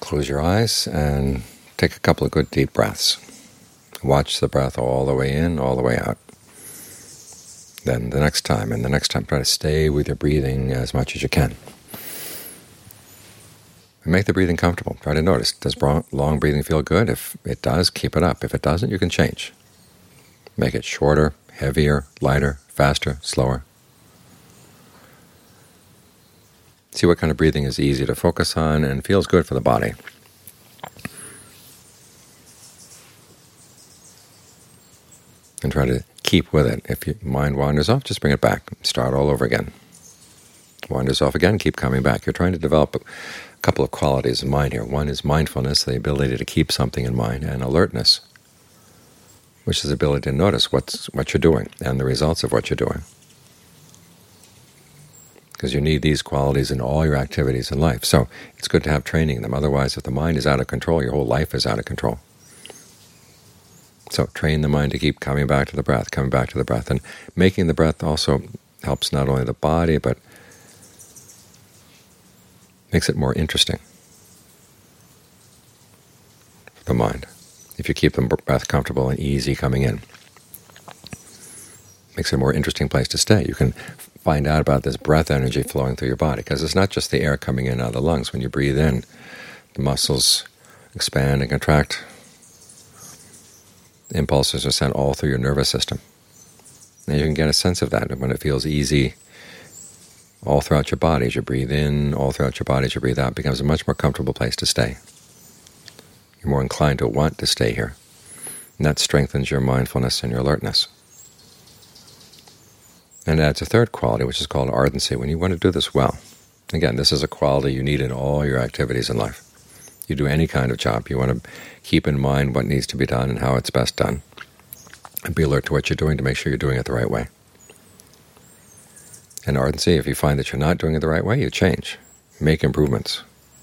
Close your eyes and take a couple of good deep breaths. Watch the breath all the way in, all the way out. Then the next time, try to stay with your breathing as much as you can. And make the breathing comfortable. Try to notice, does long breathing feel good? If it does, keep it up. If it doesn't, you can change. Make it shorter, heavier, lighter, faster, slower. See what kind of breathing is easy to focus on and feels good for the body. And try to keep with it. If your mind wanders off, just bring it back. Start all over again. Wanders off again, keep coming back. You're trying to develop a couple of qualities of mind here. One is mindfulness, the ability to keep something in mind, and alertness, which is the ability to notice what you're doing and the results of what you're doing. Because you need these qualities in all your activities in life. So it's good to have training in them. Otherwise, if the mind is out of control, your whole life is out of control. So train the mind to keep coming back to the breath, coming back to the breath. And making the breath also helps not only the body, but makes it more interesting for the mind. If you keep the breath comfortable and easy coming in, makes it a more interesting place to stay. You can find out about this breath energy flowing through your body, because it's not just the air coming in out of the lungs. When you breathe in, the muscles expand and contract. The impulses are sent all through your nervous system. And you can get a sense of that when it feels easy all throughout your body. As you breathe in, all throughout your body as you breathe out, it becomes a much more comfortable place to stay. You're more inclined to want to stay here. And that strengthens your mindfulness and your alertness. And it adds a third quality, which is called ardency, when you want to do this well. Again, this is a quality you need in all your activities in life. You do any kind of job, you want to keep in mind what needs to be done and how it's best done, and be alert to what you're doing to make sure you're doing it the right way. And ardency, if you find that you're not doing it the right way, you change, make improvements.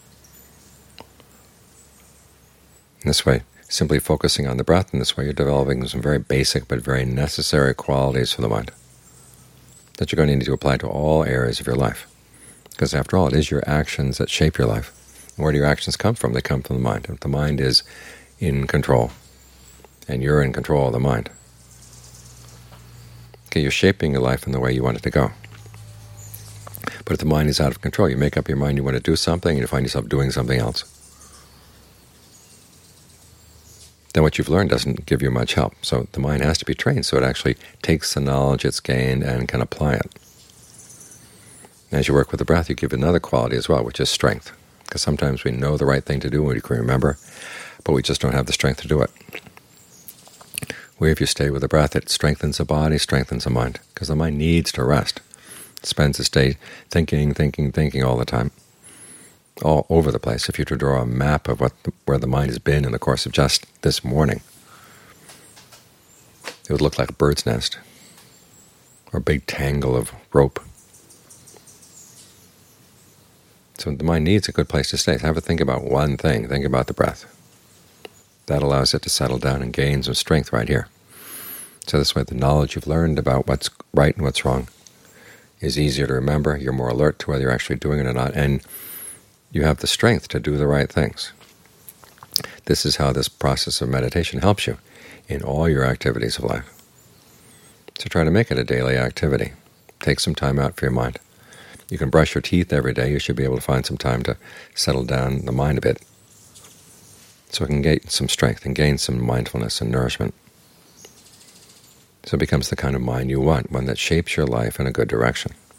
In this way, simply focusing on the breath in this way, you're developing some very basic but very necessary qualities for the mind that you're going to need to apply to all areas of your life. Because after all, it is your actions that shape your life. And where do your actions come from? They come from the mind. If the mind is in control, and you're in control of the mind, okay, you're shaping your life in the way you want it to go. But if the mind is out of control, you make up your mind you want to do something, and you find yourself doing something else, then what you've learned doesn't give you much help. So the mind has to be trained so it actually takes the knowledge it's gained and can apply it. As you work with the breath, you give another quality as well, which is strength. Because sometimes we know the right thing to do and we can remember, but we just don't have the strength to do it. Where if you stay with the breath, it strengthens the body, strengthens the mind, because the mind needs to rest. It spends its day thinking all the time, all over the place. If you were to draw a map of where the mind has been in the course of just this morning, it would look like a bird's nest or a big tangle of rope. So the mind needs a good place to stay. Have a think about one thing. Think about the breath. That allows it to settle down and gain some strength right here. So this way the knowledge you've learned about what's right and what's wrong is easier to remember. You're more alert to whether you're actually doing it or not, and you have the strength to do the right things. This is how this process of meditation helps you in all your activities of life. So try to make it a daily activity. Take some time out for your mind. You can brush your teeth every day. You should be able to find some time to settle down the mind a bit so it can gain some strength and gain some mindfulness and nourishment. So it becomes the kind of mind you want, one that shapes your life in a good direction.